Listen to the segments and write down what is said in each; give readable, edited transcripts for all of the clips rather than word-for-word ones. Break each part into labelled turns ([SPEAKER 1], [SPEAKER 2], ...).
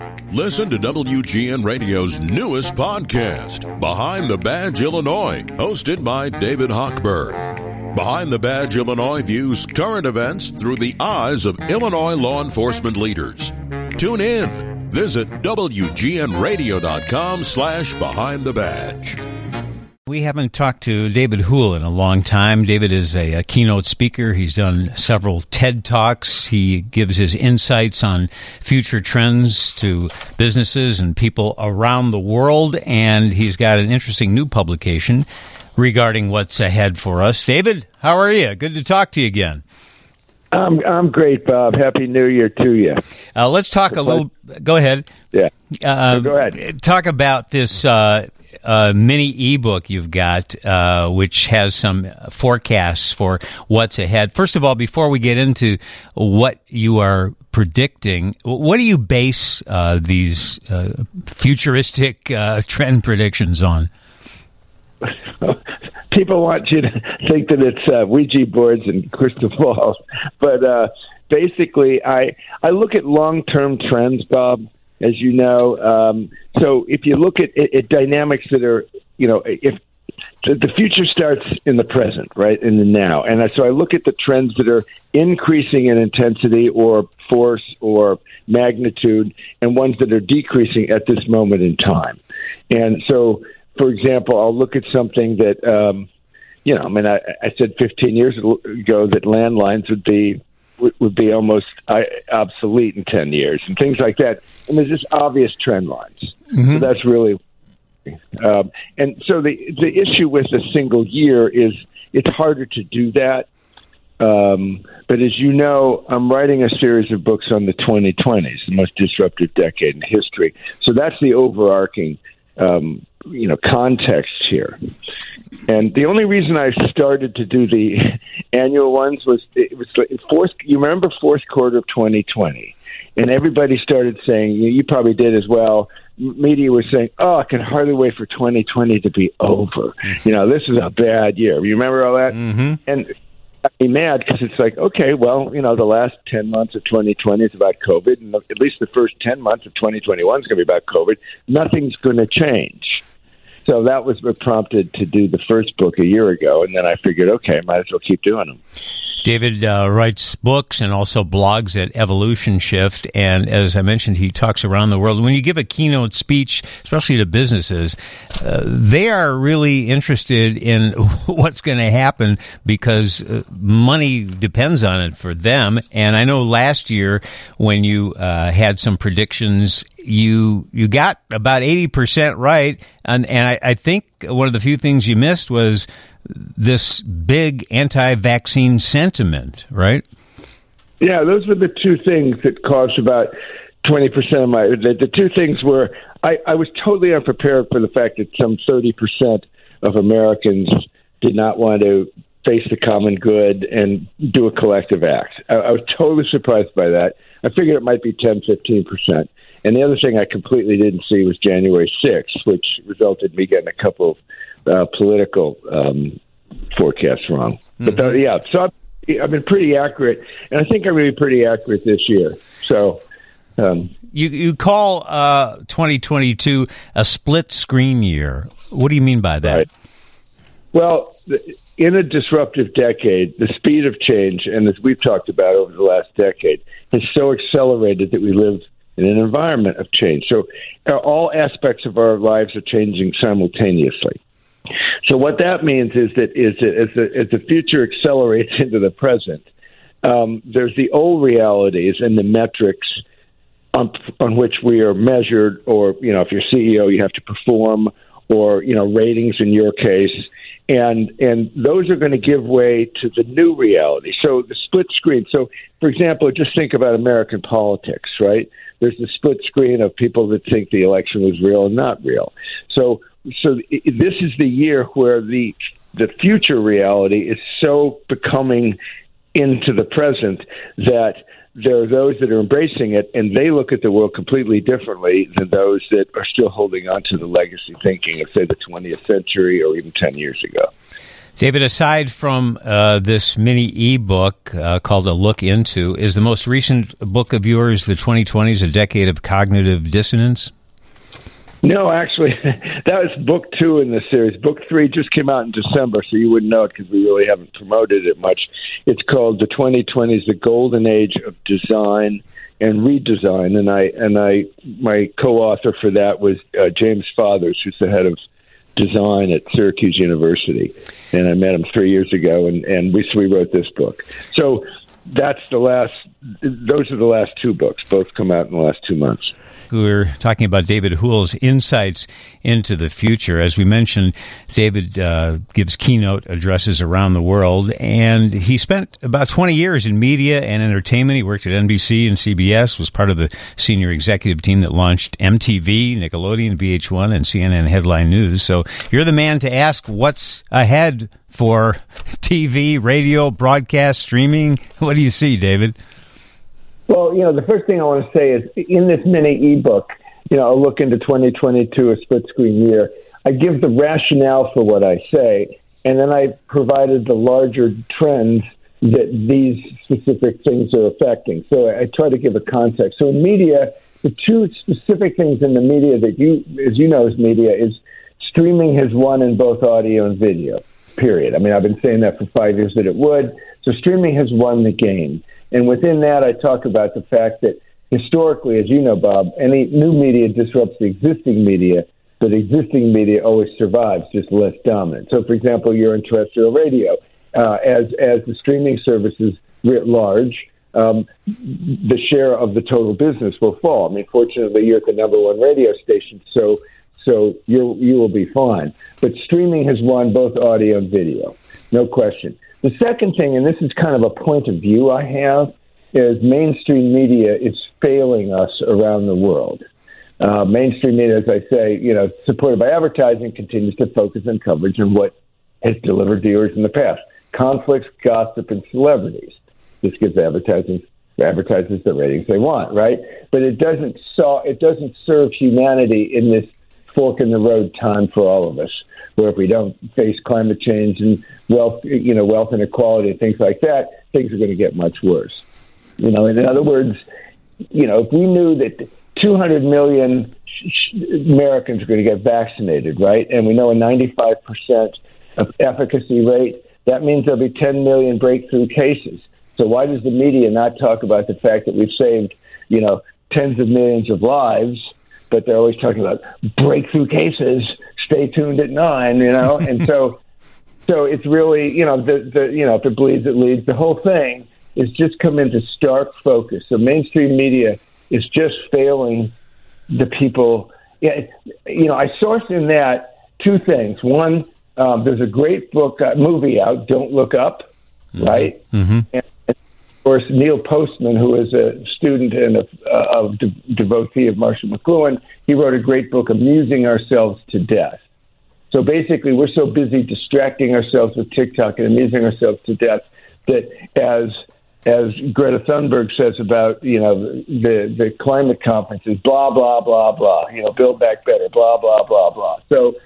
[SPEAKER 1] Listen to WGN Radio's newest podcast, Behind the Badge Illinois, hosted by David Hochberg. Behind the Badge Illinois views current events through the eyes of Illinois law enforcement leaders. Tune in. Visit WGNRadio.com/Behind the Badge.
[SPEAKER 2] We haven't talked to David Houle in a long time. David is a keynote speaker. He's done several TED Talks. He gives his insights on future trends to businesses and people around the world, and he's got an interesting new publication regarding what's ahead for us. David, how are you? Good to talk to you again.
[SPEAKER 3] I'm great, Bob. Happy New Year to you.
[SPEAKER 2] Let's talk a little. Go ahead.
[SPEAKER 3] Yeah. Go ahead.
[SPEAKER 2] Talk about this mini ebook you've got, which has some forecasts for what's ahead. First of all, before we get into what you are predicting, what do you base these futuristic trend predictions on?
[SPEAKER 3] People want you to think that it's Ouija boards and crystal balls, but basically, I look at long-term trends, Bob, as you know. So if you look at dynamics that are, if the future starts in the present, right, in the now, and so I look at the trends that are increasing in intensity or force or magnitude, and ones that are decreasing at this moment in time, and so. For example, I'll look at something that, I said 15 years ago that landlines would be almost obsolete in 10 years and things like that. And there's just obvious trend lines. Mm-hmm. So that's really, and so the issue with a single year is it's harder to do that. But as you know, I'm writing a series of books on the 2020s, the most disruptive decade in history. So that's the overarching context here. And the only reason I started to do the annual ones was it was you remember fourth quarter of 2020, and everybody started saying, you probably did as well. Media was saying, I can hardly wait for 2020 to be over. This is a bad year. You remember all that? Mm-hmm. And I'd be mad because it's like, okay, well, the last 10 months of 2020 is about COVID, and at least the first 10 months of 2021 is going to be about COVID. Nothing's going to change. So that was what prompted to do the first book a year ago, and then I figured, okay, I might as well keep doing them.
[SPEAKER 2] David writes books and also blogs at Evolution Shift, and as I mentioned, he talks around the world. When you give a keynote speech, especially to businesses, they are really interested in what's going to happen because money depends on it for them. And I know last year when you had some predictions, you got about 80% right, and I think one of the few things you missed was this big anti-vaccine sentiment, right?
[SPEAKER 3] Yeah, those were the two things that caused about 20% of the two things were, I was totally unprepared for the fact that some 30% of Americans did not want to face the common good and do a collective act. I was totally surprised by that. I figured it might be 10, 15%. And the other thing I completely didn't see was January 6th, which resulted in me getting a couple of political forecasts wrong. Mm-hmm. But so I've been pretty accurate, and I think I'm going to be pretty accurate this year. So
[SPEAKER 2] you call 2022 a split screen year. What do you mean by that? Right.
[SPEAKER 3] Well, in a disruptive decade, the speed of change, and as we've talked about over the last decade, has so accelerated that we live in an environment of change. So all aspects of our lives are changing simultaneously. So what that means is that as the future accelerates into the present, there's the old realities and the metrics on which we are measured, or, if you're CEO, you have to perform, or, ratings in your case. And those are going to give way to the new reality. So the split screen. So, for example, just think about American politics, right? There's the split screen of people that think the election was real and not real. So this is the year where the future reality is so becoming into the present that there are those that are embracing it, and they look at the world completely differently than those that are still holding on to the legacy thinking of, say, the 20th century or even 10 years ago.
[SPEAKER 2] David, aside from this mini e-book called A Look Into, is the most recent book of yours, The 2020s, A Decade of Cognitive Dissonance?
[SPEAKER 3] No, actually, that was book 2 in the series. Book 3 just came out in December, so you wouldn't know it because we really haven't promoted it much. It's called The 2020s, The Golden Age of Design and Redesign, and my co-author for that was James Fathers, who's the head of design at Syracuse University, and I met him 3 years ago, and we wrote this book. So those are the last 2 books. Both come out in the last 2 months.
[SPEAKER 2] We're talking about David Houle's insights into the future. As we mentioned, David gives keynote addresses around the world, and he spent about 20 years in media and entertainment. He worked at NBC and CBS, was part of the senior executive team that launched MTV, Nickelodeon, VH1, and CNN Headline News. So you're the man to ask what's ahead for TV, radio, broadcast, streaming. What do you see, David?
[SPEAKER 3] Well, the first thing I want to say is in this mini ebook, A Look into 2022, a split screen year, I give the rationale for what I say, and then I provided the larger trends that these specific things are affecting. So I try to give a context. So in media, the 2 specific things in the media that as you know, as media, is streaming has won in both audio and video, period. I mean, I've been saying that for 5 years that it would. So streaming has won the game. And within that, I talk about the fact that historically, as you know, Bob, any new media disrupts the existing media, but existing media always survives, just less dominant. So, for example, you're in terrestrial radio. As the streaming services writ large, the share of the total business will fall. I mean, fortunately, you're at the number 1 radio station, so you will be fine. But streaming has won both audio and video, no question. The second thing, and this is kind of a point of view I have, is mainstream media is failing us around the world. Mainstream media, as I say, supported by advertising, continues to focus on coverage on what has delivered viewers in the past. Conflicts, gossip, and celebrities. This gives advertisers the ratings they want, right? But it doesn't serve humanity in this fork in the road time for all of us, where if we don't face climate change and wealth inequality and things like that, things are going to get much worse. In other words, if we knew that 200 million Americans are going to get vaccinated, right, and we know a 95% of efficacy rate, that means there'll be 10 million breakthrough cases. So why does the media not talk about the fact that we've saved, tens of millions of lives, but they're always talking about breakthrough cases? Stay tuned at 9, and so it's really, if it bleeds, it leads. The whole thing is just come into stark focus. So mainstream media is just failing the people. I source in that 2 things. One, there's a great movie out, Don't Look Up, right? Mm-hmm. And of course, Neil Postman, who is a student and a devotee of Marshall McLuhan, he wrote a great book, Amusing Ourselves to Death. So basically, we're so busy distracting ourselves with TikTok and amusing ourselves to death that, as Greta Thunberg says about the climate conferences, blah blah blah blah, Build Back Better, blah blah blah blah.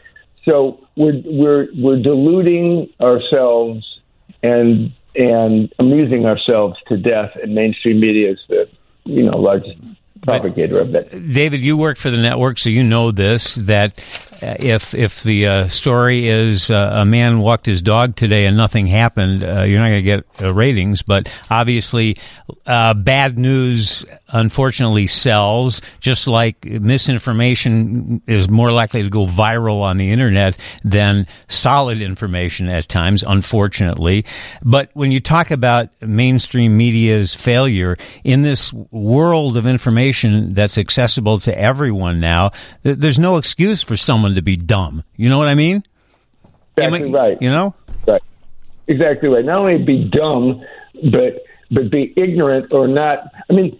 [SPEAKER 3] So we're deluding ourselves and amusing ourselves to death, and mainstream media is the largest propagator of that.
[SPEAKER 2] David, you work for the network, so you know this, that if the story is a man walked his dog today and nothing happened, you're not going to get ratings. But obviously, bad news, unfortunately, sells, just like misinformation is more likely to go viral on the internet than solid information at times, unfortunately. But when you talk about mainstream media's failure in this world of information that's accessible to everyone now, there's no excuse for someone to be dumb. You know what I mean?
[SPEAKER 3] Exactly right. Right. Exactly right. Not only be dumb, but be ignorant or not. I mean,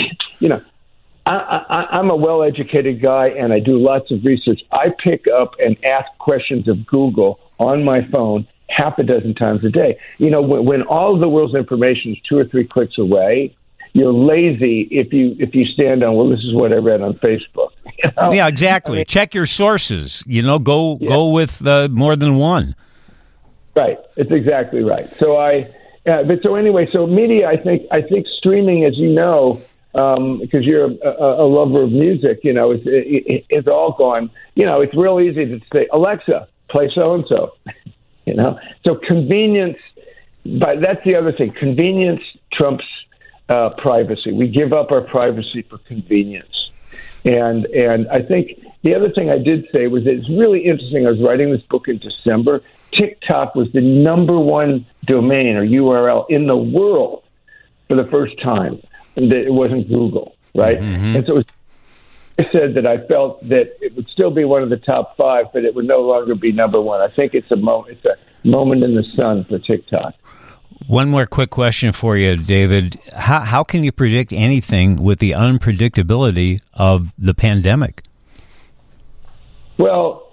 [SPEAKER 3] I'm a well-educated guy, and I do lots of research. I pick up and ask questions of Google on my phone half a dozen times a day. When all of the world's information is 2 or 3 clicks away, you're lazy if you stand on, well, this is what I read on Facebook.
[SPEAKER 2] Yeah, exactly. I mean, check your sources. Go with more than one.
[SPEAKER 3] Right. It's exactly right. So so media, I think streaming, as you know, because you're a lover of music, it's all gone. It's real easy to say, Alexa, play so-and-so, So convenience, but that's the other thing. Convenience trumps privacy. We give up our privacy for convenience. And I think the other thing I did say was that it's really interesting. I was writing this book in December. TikTok was the number one domain or URL in the world for the first time. And it wasn't Google, right? Mm-hmm. And so I said that I felt that it would still be one of the top 5, but it would no longer be number one. I think it's a moment in the sun for TikTok.
[SPEAKER 2] One more quick question for you, David. How can you predict anything with the unpredictability of the pandemic?
[SPEAKER 3] Well,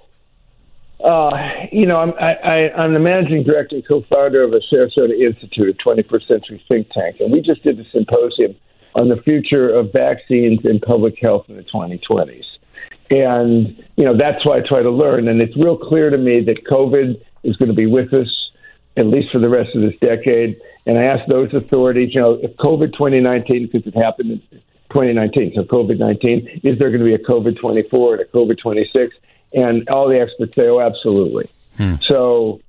[SPEAKER 3] I'm the managing director and co-founder of a Sarasota Institute, a 21st century think tank, and we just did a symposium on the future of vaccines and public health in the 2020s. And, that's why I try to learn. And it's real clear to me that COVID is going to be with us at least for the rest of this decade. And I asked those authorities, if COVID 2019, because it happened in 2019, so COVID-19, is there going to be a COVID 24 and a COVID 26? And all the experts say, oh, absolutely. So,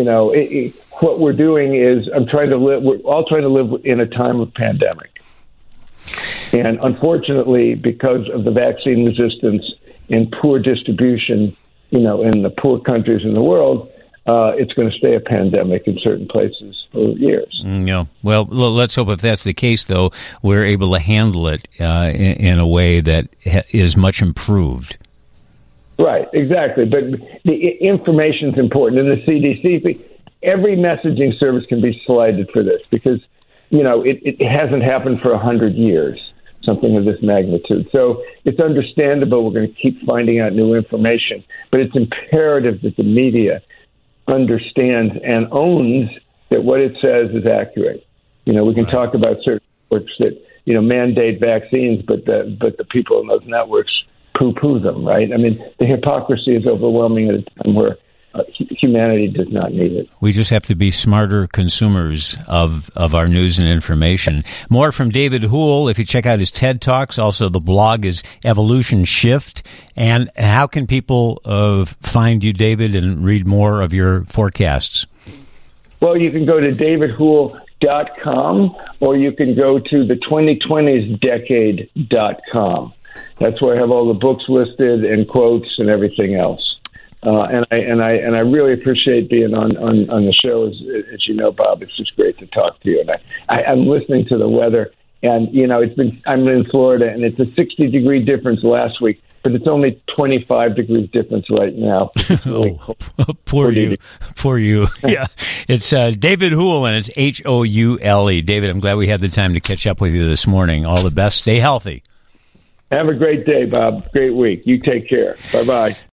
[SPEAKER 3] what we're doing is we're all trying to live in a time of pandemic. And unfortunately, because of the vaccine resistance and poor distribution, in the poor countries in the world, it's going to stay a pandemic in certain places for years.
[SPEAKER 2] Yeah. Well, let's hope if that's the case, though, we're able to handle it in a way that is much improved.
[SPEAKER 3] Right, exactly. But the information is important. And the CDC, every messaging service can be slighted for this because, it hasn't happened for 100 years, something of this magnitude. So it's understandable we're going to keep finding out new information. But it's imperative that the media understands and owns that what it says is accurate. We can talk about certain networks that, mandate vaccines, but the people in those networks poo-poo them, right? I mean, the hypocrisy is overwhelming at a time where humanity does not need it.
[SPEAKER 2] We just have to be smarter consumers of our news and information. More from David Houle if you check out his TED Talks. Also, the blog is Evolution Shift. And how can people find you, David, and read more of your forecasts?
[SPEAKER 3] Well, you can go to davidhoule.com or you can go to the 2020sdecade.com. That's where I have all the books listed and quotes and everything else. And I really appreciate being on the show. As you know, Bob, it's just great to talk to you. And I'm listening to the weather, and I'm in Florida, and it's a 60-degree difference last week, but it's only 25 degrees difference right now.
[SPEAKER 2] Poor you. Yeah, it's David Houle, and it's Houle. David, I'm glad we had the time to catch up with you this morning. All the best. Stay healthy.
[SPEAKER 3] Have a great day, Bob. Great week. You take care. Bye-bye.